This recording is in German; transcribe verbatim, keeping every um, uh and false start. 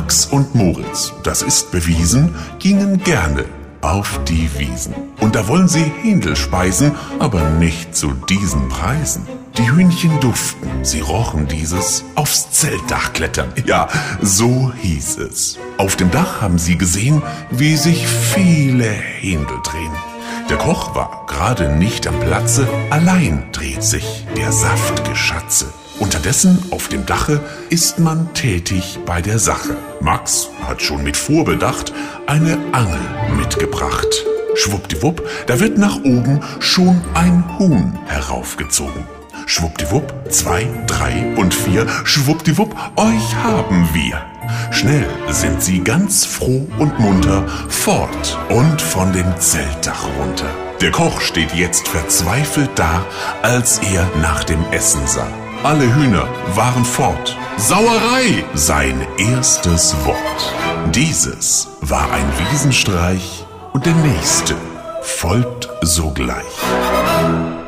Max und Moritz, das ist bewiesen, gingen gerne auf die Wiesen. Und da wollen sie Händel speisen, aber nicht zu diesen Preisen. Die Hühnchen duften, sie rochen dieses aufs Zeltdach klettern. Ja, so hieß es. Auf dem Dach haben sie gesehen, wie sich viele Händel drehen. Der Koch war gerade nicht am Platze, allein dreht sich der saftige Schatze. Unterdessen auf dem Dache ist man tätig bei der Sache. Max hat schon mit Vorbedacht eine Angel mitgebracht. Schwuppdiwupp, da wird nach oben schon ein Huhn heraufgezogen. Schwuppdiwupp, zwei, drei und vier, schwuppdiwupp, euch haben wir. Schnell sind sie ganz froh und munter fort und von dem Zeltdach runter. Der Koch steht jetzt verzweifelt da, als er nach dem Essen sah. Alle Hühner waren fort. Sauerei, sein erstes Wort. Dieses war ein Wiesenstreich und der nächste folgt sogleich.